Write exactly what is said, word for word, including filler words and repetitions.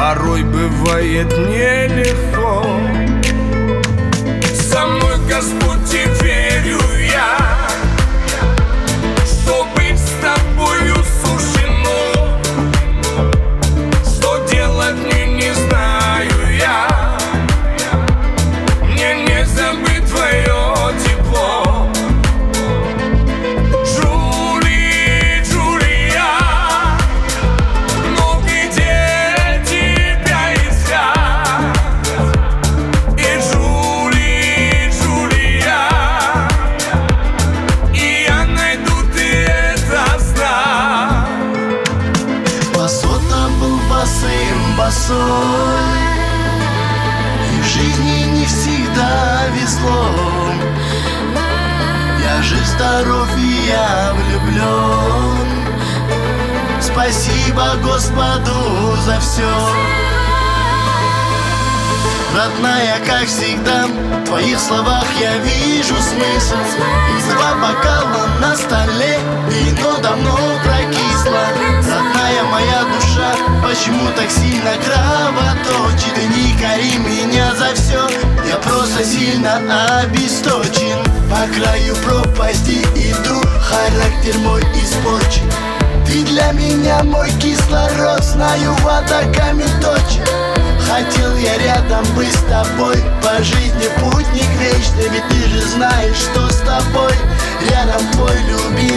порой бывает нелегко. Со мной, Господь, и верю я, что быть с тобою суждено. Что делать мне не знаю я, мне не забыть твое тепло. Джули, Джулия, но где тебя искать? И Джули, Джулия, и я найду, ты это знай. Басота был босым, босой, и в жизни не всегда везло. Я жив, здоров и я влюблен. Спасибо Господу за все. Родная, как всегда, в твоих словах я вижу смысл. И два бокала на столе, вино давно прокисло. Родная моя душа, почему так сильно кровоточит? Ты не кори меня за все, я просто сильно обесточен. По краю пропасти иду, характер мой испорчен. Ты для меня мой кислород, знаю, вода камень точит. Хотел я рядом быть с тобой, по жизни путник вечный. Ведь ты же знаешь, что с тобой рядом твой любимый.